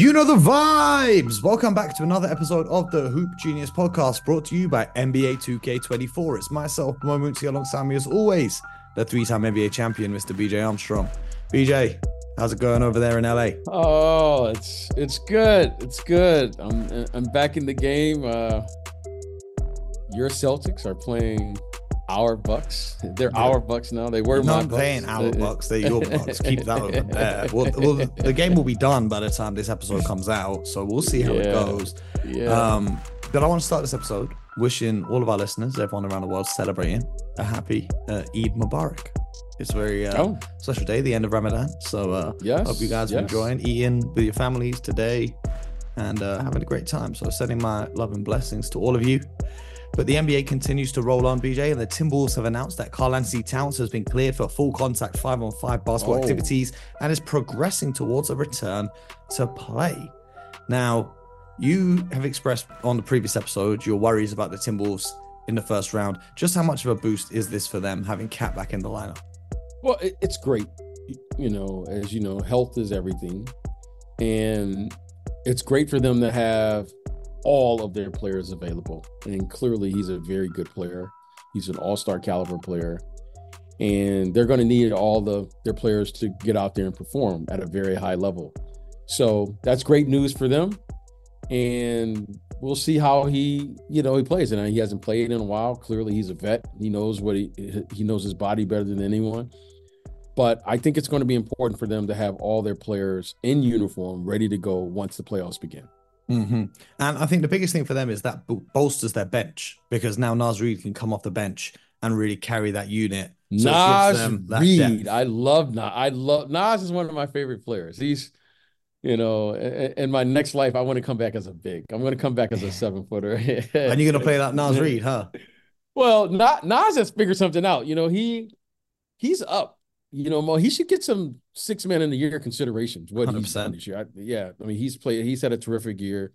You know the vibes! Welcome back to another episode of the Hoop Genius podcast brought to you by NBA 2K24. It's myself, Mo Moonsie, alongside me as always, the three-time NBA champion, Mr. BJ Armstrong. BJ, how's it going over there in LA? Oh, it's good. It's good. I'm back in the game. Your Celtics are playing our Bucks. They're our Bucks now. They were my Not Bucks. playing our Bucks, they're your Bucks. Keep that over there. Well, the game will be done by the time this episode comes out, so we'll see how it goes. Yeah. But I want to start this episode wishing all of our listeners, everyone around the world celebrating a happy Eid Mubarak. It's a very special day, the end of Ramadan. So yes, hope you guys are enjoying, eating with your families today and having a great time. So sending my love and blessings to all of you. But the NBA continues to roll on, BJ, and the Timberwolves have announced that Karl-Anthony Towns has been cleared for full contact 5-on-5 basketball activities and is progressing towards a return to play. Now, you have expressed on the previous episode your worries about the Timberwolves in the first round. Just how much of a boost is this for them, having Cat back in the lineup? Well, it's great. As you know, health is everything. And it's great for them to have all of their players available. And clearly he's a very good player. He's an all-star caliber player. And they're going to need all their players to get out there and perform at a very high level. So that's great news for them. And we'll see how he plays. And he hasn't played in a while. Clearly he's a vet. He knows he knows his body better than anyone. But I think it's going to be important for them to have all their players in uniform ready to go once the playoffs begin. Mm-hmm. And I think the biggest thing for them is that bolsters their bench, because now Naz Reid can come off the bench and really carry that unit. So Naz Reid, I love Naz. Naz is one of my favorite players. He's, in my next life, I want to come back as a big. I'm going to come back as a 7-footer. And you're going to play that Naz Reid, huh? Well, Naz has figured something out. He's up. Mo, he should get some 6 man in the year considerations. What 100%. He's done this year. He's had a terrific year,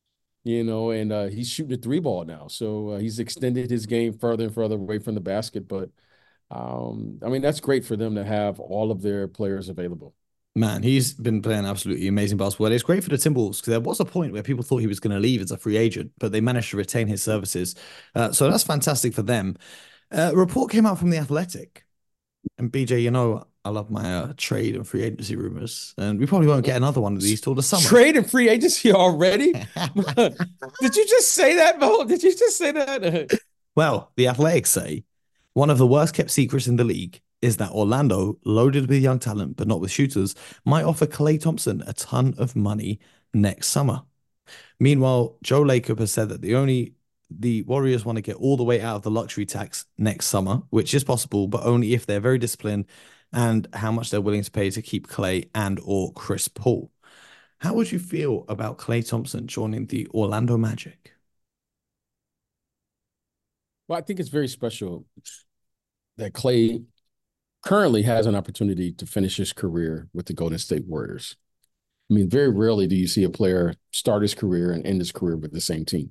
and he's shooting the 3-ball now. So he's extended his game further and further away from the basket. But that's great for them to have all of their players available. Man, he's been playing absolutely amazing basketball. It's great for the Timberwolves because there was a point where people thought he was going to leave as a free agent, but they managed to retain his services. So that's fantastic for them. A report came out from The Athletic. And BJ, I love my trade and free agency rumors, and we probably won't get another one of these till the summer. Trade and free agency already? Did you just say that, Mo? Did you just say that? Well, the Athletics say one of the worst kept secrets in the league is that Orlando, loaded with young talent but not with shooters, might offer Klay Thompson a ton of money next summer. Meanwhile, Joe Lacob has said that the Warriors want to get all the way out of the luxury tax next summer, which is possible, but only if they're very disciplined and how much they're willing to pay to keep Klay and or Chris Paul. How would you feel about Klay Thompson joining the Orlando Magic? Well, I think it's very special that Klay currently has an opportunity to finish his career with the Golden State Warriors. Very rarely do you see a player start his career and end his career with the same team.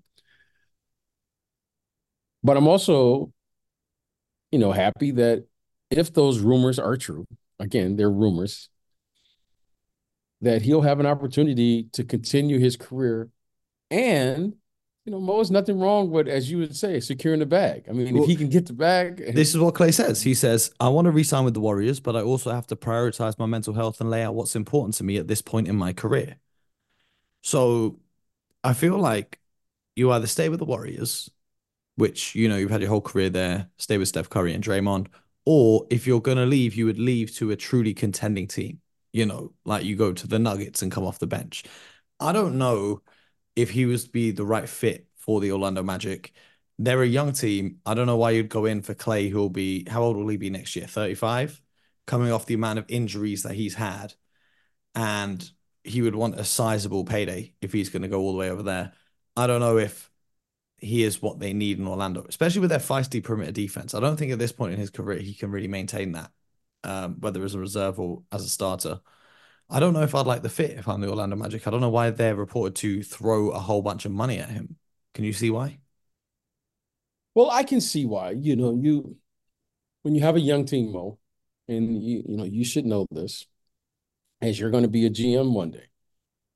But I'm also, happy that if those rumors are true, again, they're rumors, that he'll have an opportunity to continue his career. And, Mo, there's nothing wrong with, as you would say, securing the bag. If he can get the bag. This is what Klay says. He says, I want to re-sign with the Warriors, but I also have to prioritize my mental health and lay out what's important to me at this point in my career. So I feel like you either stay with the Warriors, which, you've had your whole career there, stay with Steph Curry and Draymond, or if you're going to leave, you would leave to a truly contending team, like you go to the Nuggets and come off the bench. I don't know if he was to be the right fit for the Orlando Magic. They're a young team. I don't know why you'd go in for Klay, who'll be, how old will he be next year? 35? Coming off the amount of injuries that he's had. And he would want a sizable payday if he's going to go all the way over there. I don't know if he is what they need in Orlando, especially with their feisty perimeter defense. I don't think at this point in his career he can really maintain that, whether as a reserve or as a starter. I don't know if I'd like the fit if I'm the Orlando Magic. I don't know why they're reported to throw a whole bunch of money at him. Can you see why? Well, I can see why. When you have a young team, Mo, and you should know this, as you're going to be a GM one day.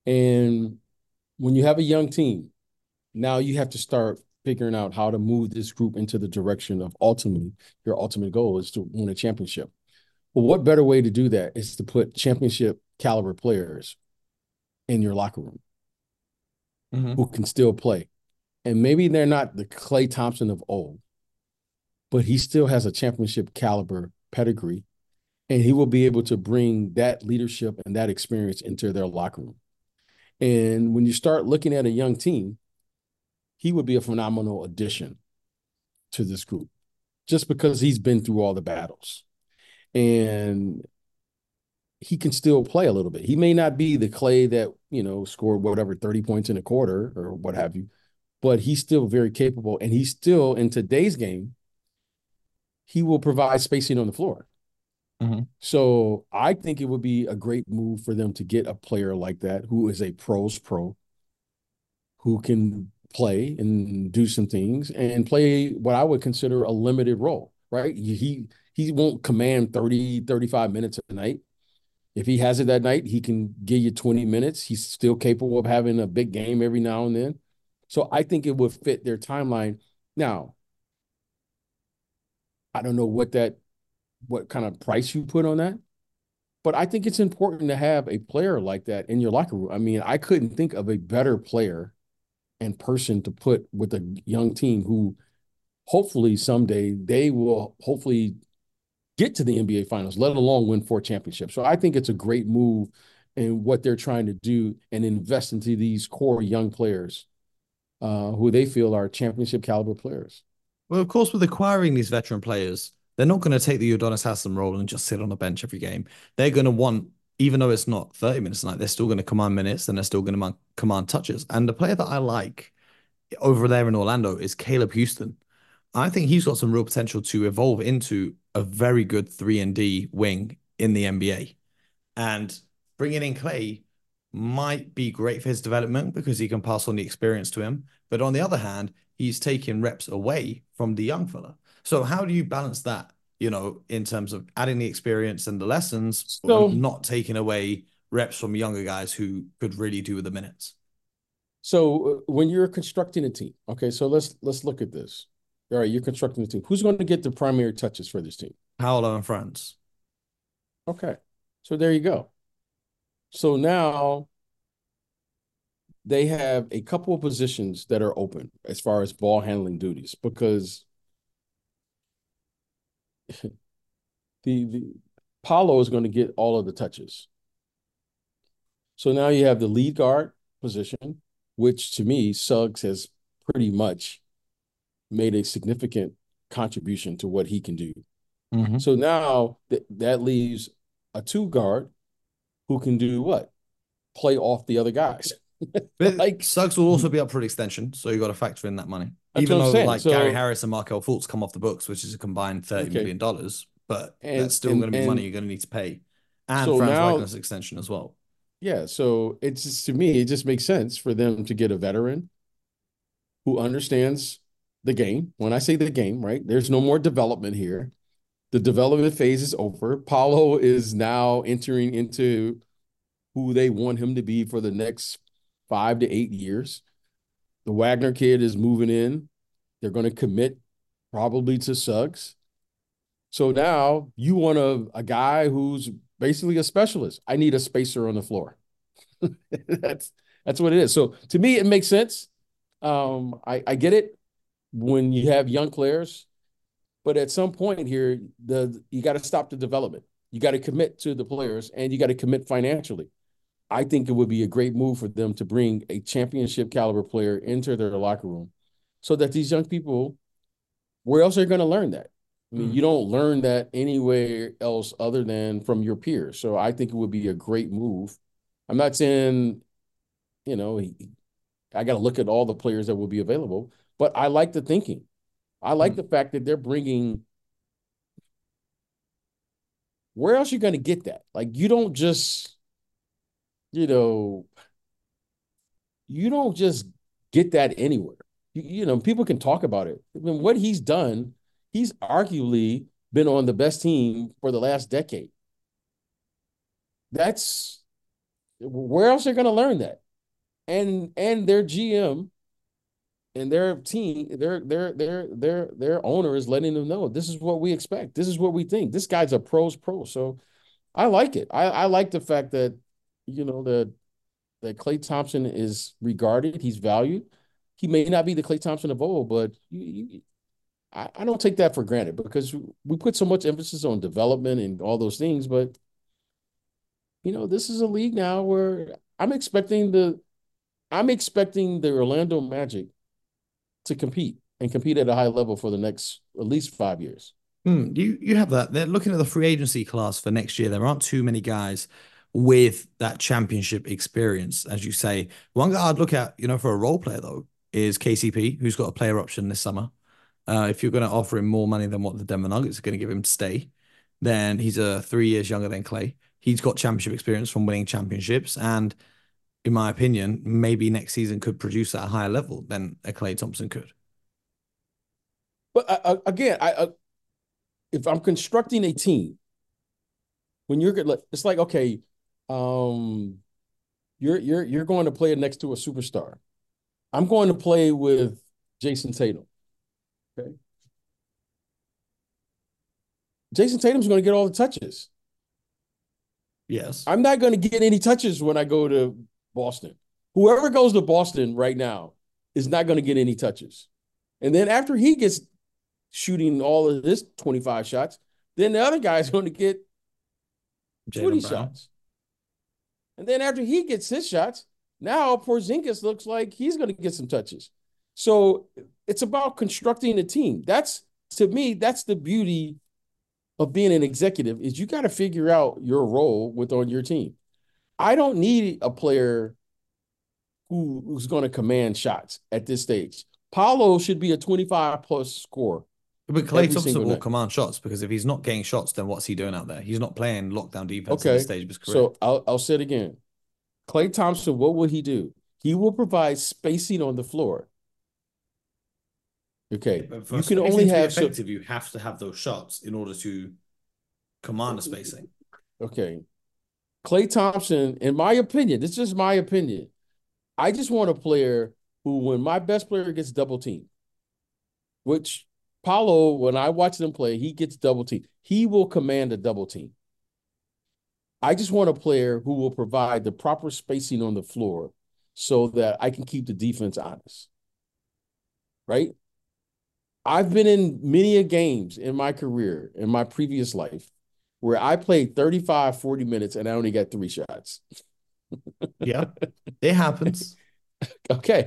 And when you have a young team, now you have to start figuring out how to move this group into the direction of ultimately your ultimate goal is to win a championship. Well, what better way to do that is to put championship caliber players in your locker room Hmm. who can still play. And maybe they're not the Klay Thompson of old, but he still has a championship caliber pedigree, and he will be able to bring that leadership and that experience into their locker room. And when you start looking at a young team, he would be a phenomenal addition to this group just because he's been through all the battles. And he can still play a little bit. He may not be the Klay that, scored whatever 30 points in a quarter or what have you, but he's still very capable. And he's still in today's game, he will provide spacing on the floor. Hmm. So I think it would be a great move for them to get a player like that who is a pro's pro, who can play and do some things and play what I would consider a limited role, right? He won't command 30, 35 minutes a night. If he has it that night, he can give you 20 minutes. He's still capable of having a big game every now and then. So I think it would fit their timeline. Now, I don't know what kind of price you put on that, but I think it's important to have a player like that in your locker room. I mean, I couldn't think of a better player and person to put with a young team who hopefully someday they will hopefully get to the NBA finals, let alone win 4 championships. So I think it's a great move in what they're trying to do and invest into these core young players who they feel are championship caliber players. Well, of course, with acquiring these veteran players, they're not going to take the Udonis Haslam role and just sit on a bench every game. They're going to want, even though it's not 30 minutes a night, they're still going to command minutes and they're still going to command touches. And the player that I like over there in Orlando is Caleb Houston. I think he's got some real potential to evolve into a very good 3 and D wing in the NBA. And bringing in Clay might be great for his development because he can pass on the experience to him. But on the other hand, he's taking reps away from the young fella. So how do you balance that, in terms of adding the experience and the lessons, but So, not taking away reps from younger guys who could really do with the minutes? when you're constructing a team, okay, so let's look at this. All right, you're constructing a team. Who's going to get the primary touches for this team? Paolo and friends. Okay, so there you go. So now they have a couple of positions that are open as far as ball handling duties because the Paulo is going to get all of the touches. So now you have the lead guard position, which to me, Suggs has pretty much made a significant contribution to what he can do. Hmm. So now that leaves a two guard who can do what? Play off the other guys. But Like, Suggs will also be up for an extension, so you got to factor in that money. that's what Even I'm though saying. like Gary So, Harris and Markel Fultz come off the books, which is a combined $30 okay. million, but that's And still going and to be money and you're going to need to pay. And so Franz now, Wagner's extension as well. yeah, so it's just, to me, it just makes sense for them to get a veteran who understands the game. When I say the game, right? There's no more development here. The development phase is over. Paulo is now entering into who they want him to be for the next 5 to 8 years. The Wagner kid is moving in. They're going to commit probably to Suggs. So now you want a guy who's basically a specialist. I need a spacer on the floor. that's that's what it is. So to me, it makes sense. I get it when you have young players, but at some point here, you got to stop the development. You got to commit to the players and you got to commit financially. I think it would be a great move for them to bring a championship caliber player into their locker room so that these young people, where else are you going to learn that? I mean, Mm. you don't learn that anywhere else other than from your peers. So I think it would be a great move. I'm not saying, you know, I got to look at all the players that will be available, but I like the thinking. I like Mm. the fact that they're bringing, where else are you going to get that? Like, you don't just, you know, you don't just get that anywhere. People can talk about it. I mean, what he's done, he's arguably been on the best team for the last decade. That's Where else are they going to learn that? And their GM and their team, their owner is letting them know this is what we expect. This is what we think. This guy's a pro's pro. So I like it. I like the fact that that Klay Thompson is regarded. He's valued. He may not be the Klay Thompson of old, but I don't take that for granted because we put so much emphasis on development and all those things. But this is a league now where I'm expecting the Orlando Magic to compete and compete at a high level for the next at least 5 years. You have that. They're looking at the free agency class for next year. There aren't too many guys with that championship experience, as you say. One guy I'd look at, for a role player though, is KCP, who's got a player option this summer. If you're going to offer him more money than what the Denver Nuggets are going to give him to stay, then he's 3 years younger than Klay. He's got championship experience from winning championships, and in my opinion, maybe next season could produce at a higher level than a Klay Thompson could. But again, if I'm constructing a team, when you're good, it's like okay, you're going to play next to a superstar. I'm going to play with Jason Tatum. Okay, Jason Tatum's going to get all the touches. Yes, I'm not going to get any touches when I go to Boston. Whoever goes to Boston right now is not going to get any touches. And then after he gets shooting all of his 25 shots, then the other guy's going to get 20 shots. And then after he gets his shots, now Porzingis looks like he's going to get some touches. So it's about constructing a team. To me, that's the beauty of being an executive is you got to figure out your role on your team. I don't need a player who's going to command shots at this stage. Paolo should be a 25-plus scorer. But Klay Thompson will command shots because if he's not getting shots, then what's he doing out there? He's not playing lockdown defense at this stage of his career. So I'll say it again. Klay Thompson, what will he do? He will provide spacing on the floor. Okay. But for you can only have effective. You have to have those shots in order to command the spacing. Okay. Klay Thompson, in my opinion, this is just my opinion. I just want a player who, when my best player gets double teamed, which Paolo, when I watch them play, he gets double teamed. He will command a double team. I just want a player who will provide the proper spacing on the floor so that I can keep the defense honest. Right? I've been in many games in my career, in my previous life, where I played 35, 40 minutes and I only got 3 shots. Yeah, it happens. Okay.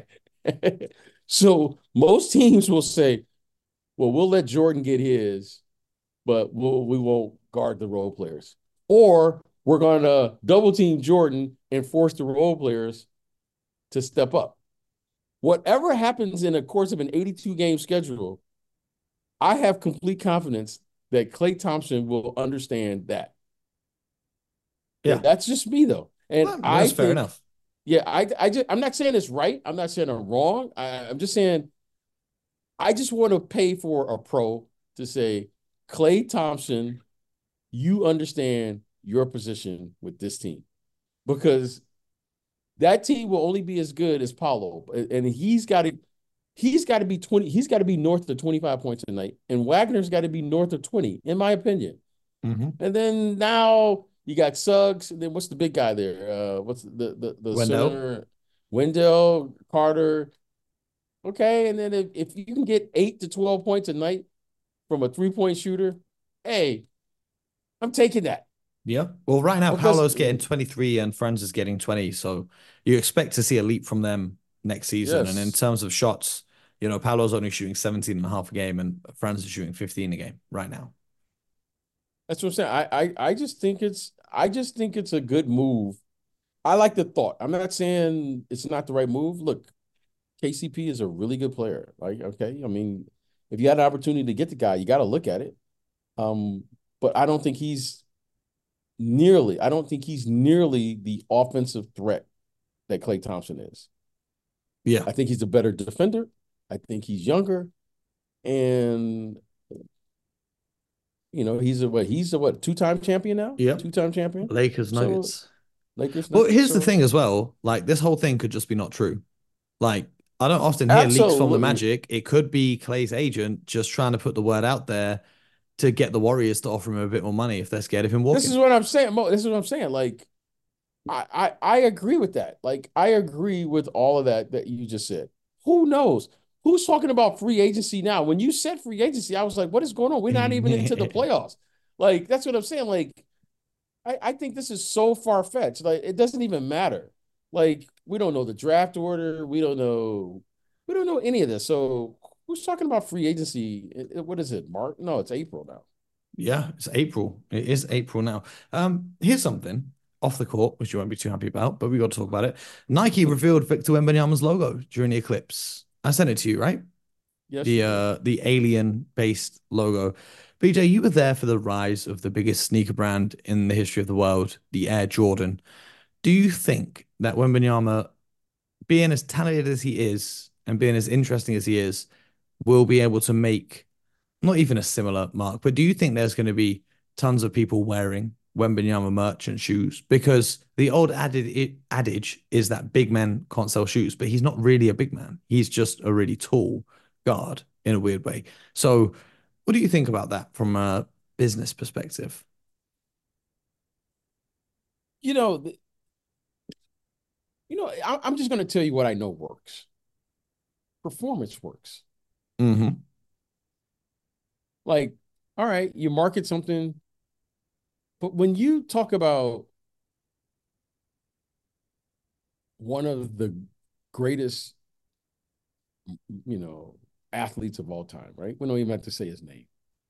So most teams will say, well, we'll let Jordan get his, but we won't guard the role players. Or we're going to double team Jordan and force the role players to step up. Whatever happens in the course of an 82-game schedule, I have complete confidence that Klay Thompson will understand that. Yeah. That's just me, though. And well, that's fair enough. Yeah, I'm not saying it's right. I'm not saying I'm wrong. I'm just saying I just want to pay for a pro to say, Klay Thompson, you understand your position with this team. Because that team will only be as good as Paolo. And he's got to be 20, he's got to be north of 25 points a night. And Wagner's got to be north of 20, in my opinion. Mm-hmm. And then now you got Suggs, and then what's the big guy there? What's the Wendell? center? Wendell, Carter. Okay, and then if you can get 8 to 12 points a night from a 3-point shooter, hey, I'm taking that. Yeah. Well, right now, Paolo's getting 23 and Franz is getting 20. So you expect to see a leap from them next season. Yes. And in terms of shots, Paolo's only shooting 17 and a half a game and Franz is shooting 15 a game right now. That's what I'm saying. I just think it's a good move. I like the thought. I'm not saying it's not the right move. Look, KCP is a really good player. Like, okay, I mean, if you had an opportunity to get the guy, you got to look at it. But I don't think he's nearly the offensive threat that Klay Thompson is. Yeah. I think he's a better defender. I think he's younger. And he's a 2-time champion now? Yeah. 2-time champion. Lakers, Nuggets. Lakers Well, Nuggets. here's the So thing as well. Like this whole thing could just be not true. Like I don't often hear leaks from the absolutely. Magic. It could be Clay's agent just trying to put the word out there to get the Warriors to offer him a bit more money if they're scared of him This is walking. what I'm saying, Mo. This is what I'm saying. Like, I agree with that. Like, I agree with all of that you just said. Who knows? Who's talking about free agency now? When you said free agency, I was like, what is going on? We're not even into the playoffs. Like, that's what I'm saying. Like, I think this is so far-fetched. Like, it doesn't even matter. Like, we don't know the draft order. We don't know any of this. So who's talking about free agency? What is it, March? No, it's April now. Yeah, it's April. It is April now. Here's something off the court, which you won't be too happy about, but we got to talk about it. Nike revealed Victor Wembanyama's logo during the eclipse. I sent it to you, right? Yes, you The did. the alien based logo. BJ, you were there for the rise of the biggest sneaker brand in the history of the world, the Air Jordan. Do you think that Wembanyama, being as talented as he is and being as interesting as he is, will be able to make not even a similar mark, but do you think there's going to be tons of people wearing Wembanyama merch and shoes? Because the old adage is that big men can't sell shoes, but he's not really a big man. He's just a really tall guard in a weird way. So, what do you think about that from a business perspective? You know, I'm just going to tell you what I know works. Performance works. Hmm. Like, all right, you market something, but when you talk about one of the greatest, you know, athletes of all time, right? We don't even have to say his name.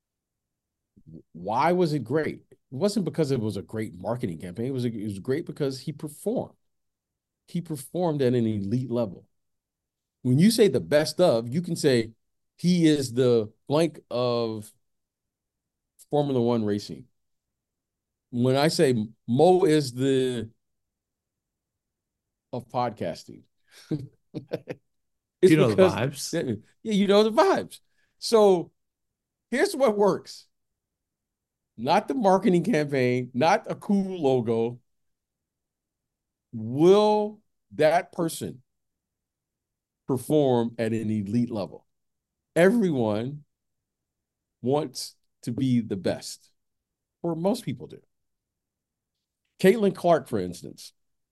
Why was it great? It wasn't because it was a great marketing campaign. It was great because he performed. He performed at an elite level. When you say the best of, you can say he is the blank of Formula One racing. When I say Mo is the of podcasting, Do it's you know the because vibes? yeah, you know the vibes. So here's what works: not the marketing campaign, not a cool logo. Will that person perform at an elite level? Everyone wants to be the best, or most people do. Caitlin Clark, for instance,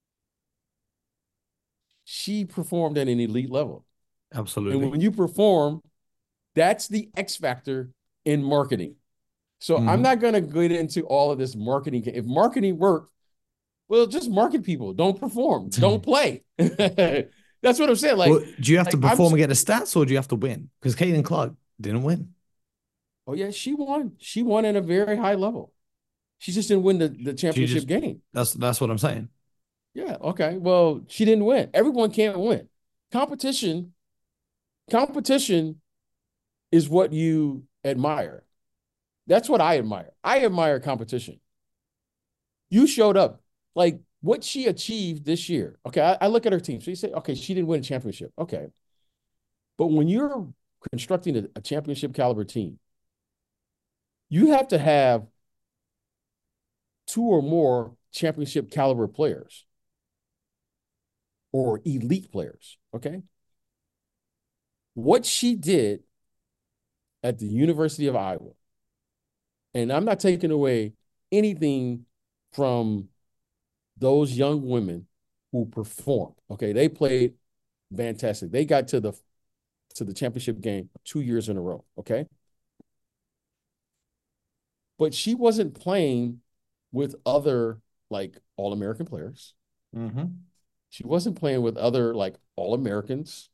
she performed at an elite level. And Absolutely. when you perform, that's the X factor in marketing. So I'm Hmm. not going to get into all of this marketing. If marketing worked, well, just market people. Don't perform. Don't play. That's what I'm saying. Well, Like, do you have to like I'm. perform and get the stats, or do you have to win? Because Caitlin Clark didn't win. Oh yeah, she won. She won at a very high level. She just didn't win the She championship just game. that's what I'm saying. Yeah. Okay. Well, she didn't win. Everyone can't win. Competition. Competition is what you admire. That's what I admire. I admire competition. You showed up. Like what she achieved this year. Okay, I look at her team. So you say, okay, she didn't win a championship. Okay. But when you're constructing a championship caliber team, you have to have two or more championship caliber players or elite players. Okay. What she did at the University of Iowa, and I'm not taking away anything from those young women who performed. Okay. They played fantastic. They got to the championship game 2 years in a row. Okay. But she wasn't playing with other like All American players. Hmm. She wasn't playing with other like All Americans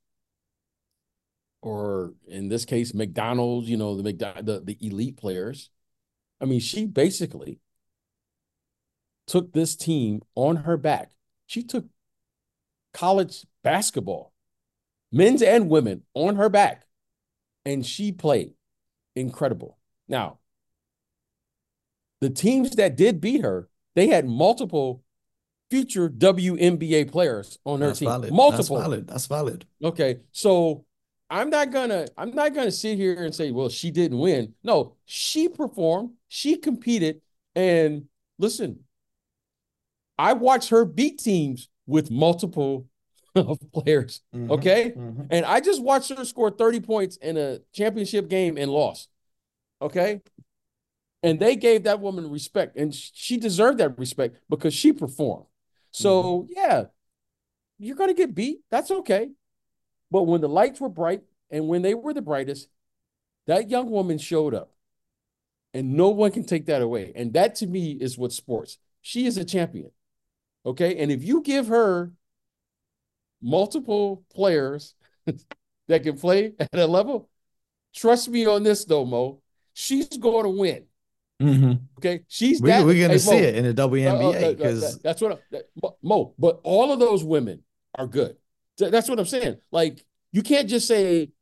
or in this case McDonald's. The elite players. I mean, she basically took this team on her back. She took college basketball, men's and women, on her back, and she played incredible. Now, the teams that did beat her, they had multiple future WNBA players on her That's team. valid. That's Multiple. valid. That's valid. Okay. So I'm not gonna sit here and say, well, she didn't win. No, she performed, she competed, and listen, I watched her beat teams with multiple players. Okay. And I just watched her score 30 points in a championship game and lost. Okay. And they gave that woman respect, and she deserved that respect because she performed. So, yeah, you're going to get beat. That's okay. But when the lights were bright and when they were the brightest, that young woman showed up, and no one can take that away. And that to me is what sports. She is a champion. Okay. And if you give her multiple players that can play at a level, trust me on this, though, Mo, she's going to win. Okay, we're going to see it in the WNBA because that's what Mo. But all of those women are good. That's what I'm saying. Like you can't just say,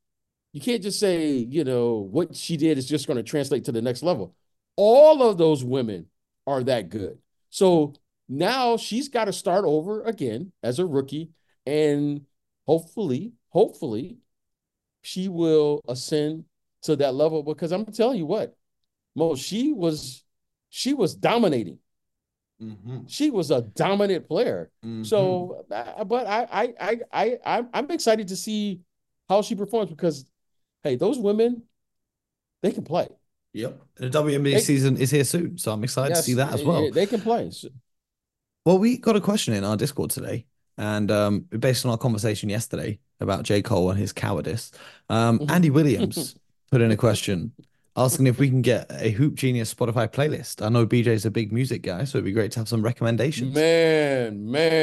what she did is just going to translate to the next level. All of those women are that good. So now she's got to start over again as a rookie, and hopefully, she will ascend to that level. Because I'm telling you what. Mo, she was dominating. She was a dominant player. So, but I'm excited to see how she performs because, hey, those women, they can play. Yep, the WNBA season is here soon, so I'm excited to see that as well. They can play. Well, we got a question in our Discord today, and based on our conversation yesterday about J. Cole and his cowardice, Andy Williams put in a question. Asking if we can get a Hoop Genius Spotify playlist. I know BJ's a big music guy, so it'd be great to have some recommendations. Man.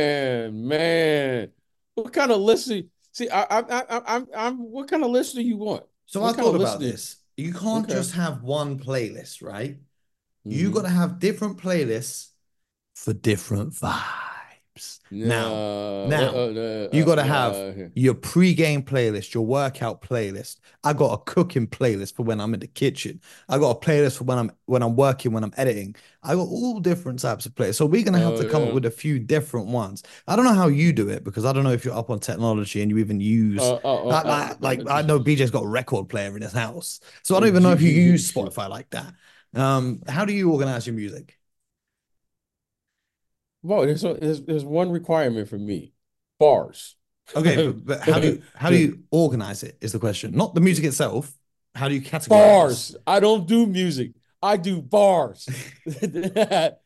What kind of list do you see? I'm what kind of list do you want? So I thought about this. You can't just have one playlist, right? You got to have different playlists for different vibes. Now, you got to have your pre-game playlist, your workout playlist. I got a cooking playlist for when I'm in the kitchen. I got a playlist for when I'm working, when I'm editing. I got all different types of playlists. So we're gonna have to come up with a few different ones. I don't know how you do it because I don't know if you're up on technology and you even use I know BJ's got a record player in his house, so I don't even know if you use Spotify like that. How do you organize your music? Well, there's one requirement for me: bars. Okay, but how do you organize it? Is the question, not the music itself. How do you categorize bars? I don't do music. I do bars. I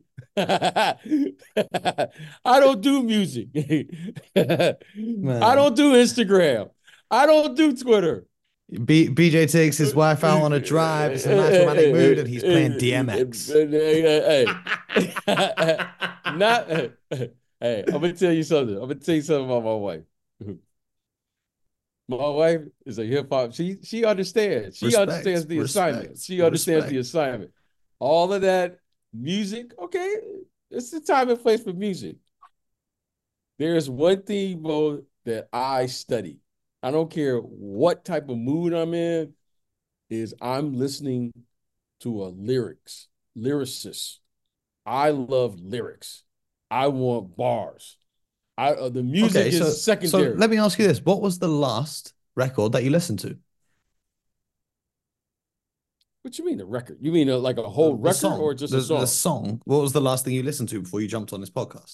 don't do music. I don't do Instagram. I don't do Twitter. BJ takes his wife out on a drive. It's a nice romantic mood, and he's playing DMX. Hey, I'm gonna tell you something. I'm gonna tell you something about my wife. My wife is a hip hop. She understands. She understands the assignment. She understands the assignment. All of that music, okay, it's the time and place for music. There's one thing, Bo, that I study. I don't care what type of mood I'm in, is I'm listening to a lyricist. I love lyrics. I want bars. The music is secondary. So let me ask you this. What was the last record that you listened to? What you mean the record? You mean like a whole record song, or just a song? The song. What was the last thing you listened to before you jumped on this podcast?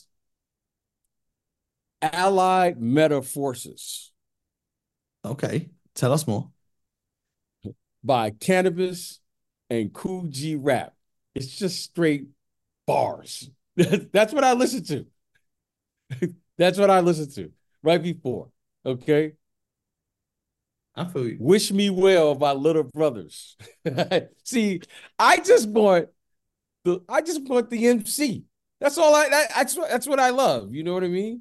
Allied Metaforces. Okay. Tell us more. By Cannabis and Kool G Rap. It's just straight bars. That's what I listen to. That's what I listened to right before. Okay. I feel you. Wish Me Well by Little Brothers. See, I just want the MC. That's all that's what I love. You know what I mean?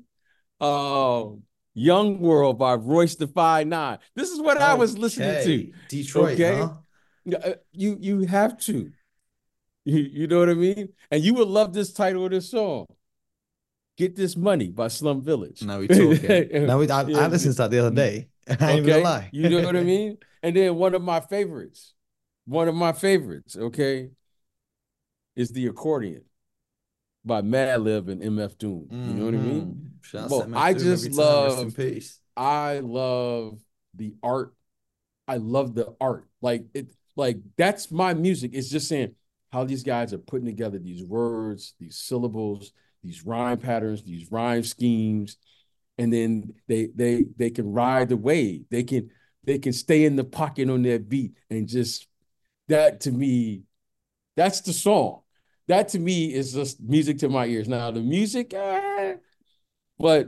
Young World by Royce da 5'9". This is what I was listening to. Detroit, huh? You have to. You know what I mean? And you would love this title of this song. Get This Money by Slum Village. Now we talking. I listened to that the other day. I ain't even gonna lie. You know what I mean? And then one of my favorites, okay, is The Accordion by Madlib and MF Doom. You know what I mean? I just love, rest in peace. I love the art. I love the art. Like that's my music. It's just saying how these guys are putting together these words, these syllables, these rhyme patterns, these rhyme schemes, and then they can ride the wave. They can stay in the pocket on their beat and just that to me, that's the song. That to me is just music to my ears. Now the music, but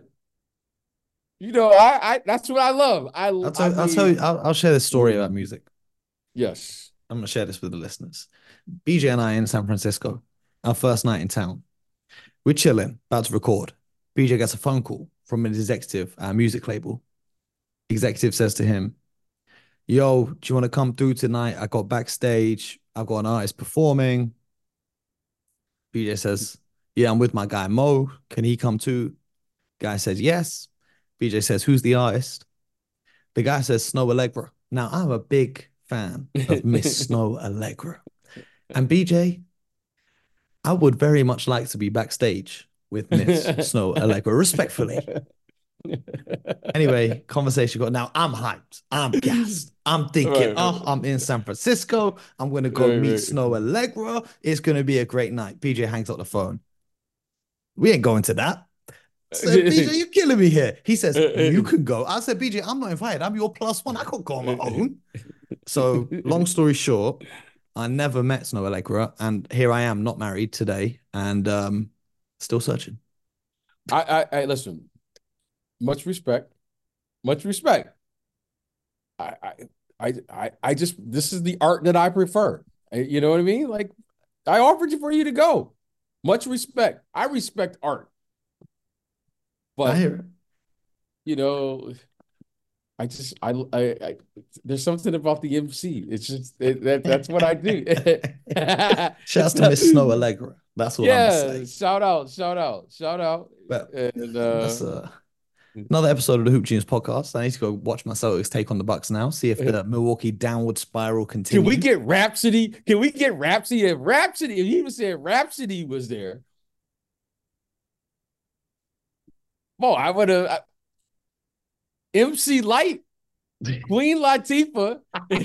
I that's what I love. I'll share this story about music. Yes. I'm gonna share this with the listeners. BJ and I in San Francisco, our first night in town. We're chilling, about to record. BJ gets a phone call from an executive at a music label. Executive says to him, "Yo, do you want to come through tonight? I got backstage. I've got an artist performing." BJ says, "Yeah, I'm with my guy Mo. Can he come too?" Guy says, "Yes." BJ says, "Who's the artist?" The guy says, Snow Allegra. Now, I'm a big fan of Miss Snow Allegra. And BJ, I would very much like to be backstage with Miss Snow Allegra, respectfully. Anyway, conversation got. Now I'm hyped. I'm gassed. I'm thinking, I'm in San Francisco. I'm going to go meet Snow Allegra. It's going to be a great night. BJ hangs up the phone. We ain't going to that. I said, BJ, you're killing me here. He says, you can go. I said, BJ, I'm not invited. I'm your +1. I can't go on my own. So long story short, I never met Snow Allegra. And here I am, not married today. And still searching. I listen. Much respect. Much respect. I just, this is the art that I prefer. You know what I mean? Like, I offered you for you to go. Much respect. I respect art. But, I hear it. I there's something about the MC. It's just, that's what I do. Shouts to Miss Snow Allegra. That's what I'm saying. Shout out. But And, that's another episode of the Hoop Genius podcast. I need to go watch my Celtics take on the Bucks now. See if the Milwaukee downward spiral continues. Can we get Rhapsody? Can we get Rhapsody? If he even said Rhapsody was there, boy, I would have. MC Light, Queen Latifah.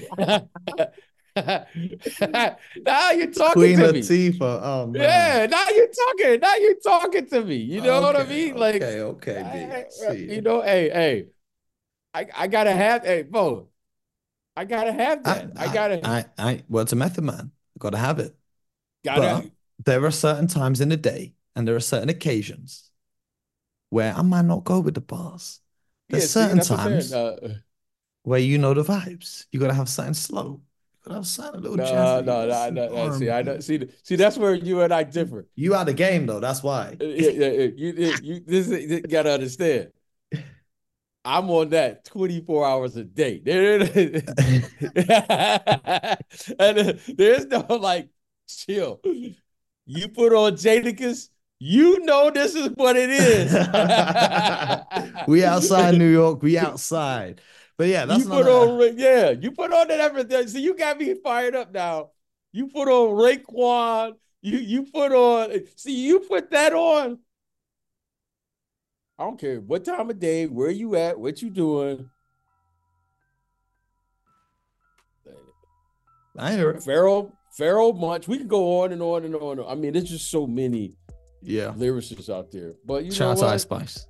Now you're talking Queen to Latifah. me. Oh man. Yeah, now you're talking to me. You know what I mean? Like, okay. Hey, I gotta have, hey, Bo, I gotta have that. Well, it's a Method Man. I gotta have it. But there are certain times in the day and there are certain occasions where I might not go with the bars. There's certain times where you know the vibes. You gotta have something slow. You gotta have something a little jazzy. No. See, that's where you and I differ. You out of game though. That's why. You gotta understand. I'm on that 24 hours a day. And there's no like chill. You put on Jadakiss, you know this is what it is. We outside New York. We outside. But yeah, that's you put on that everything. So you got me fired up now. You put on Raekwon. You put on. See, you put that on. I don't care what time of day, where you at, what you doing. I hear it. Pharoah Monch. We can go on and on and on. I mean, there's just so many lyricists out there. But you shout know out what? Ice Spice.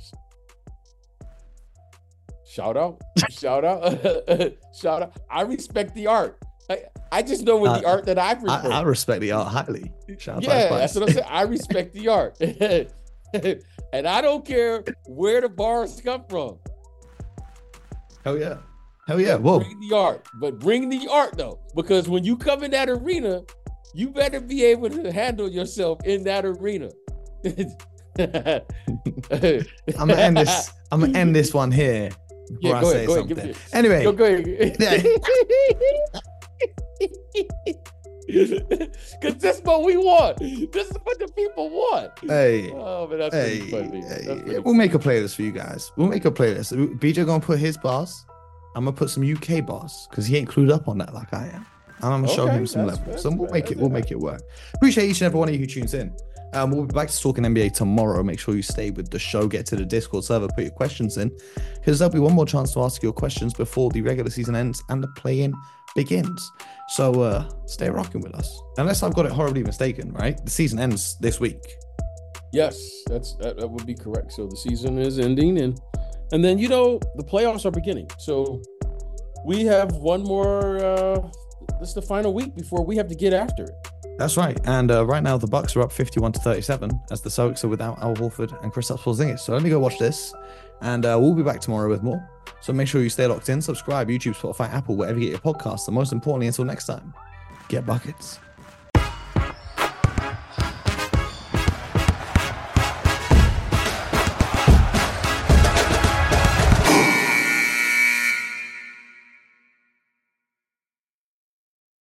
Shout out. Shout out. I respect the art. I just know with the art that I prefer. I respect the art highly. Shout out to Ice Spice. That's what I'm saying. I respect the art. And I don't care where the bars come from. Hell yeah. Whoa. Bring the art though. Because when you come in that arena, you better be able to handle yourself in that arena. I'm gonna end this one here before I say something. Anyway. Go ahead. Because that's what we want. This is what the people want. Hey. Oh, but that's pretty funny. We'll make a playlist for you guys. BJ gonna put his bars. I'm gonna put some UK bars because he ain't clued up on that like I am. And I'm gonna show him some levels. So we'll make it work. Appreciate each and every one of you who tunes in. We'll be back to talking NBA tomorrow. Make sure you stay with the show. Get to the Discord server. Put your questions in because there'll be one more chance to ask your questions before the regular season ends and the play-in begins. So stay rocking with us. Unless I've got it horribly mistaken, right? The season ends this week. Yes, that would be correct. So the season is ending, and then the playoffs are beginning. So we have one more. This is the final week before we have to get after it. That's right. And right now the Bucks are up 51-37 as the Celtics are without Al Horford and Kristaps Porzingis. So let me go watch this, and we'll be back tomorrow with more. So make sure you stay locked in, subscribe, YouTube, Spotify, Apple, wherever you get your podcasts. And most importantly, until next time, get buckets.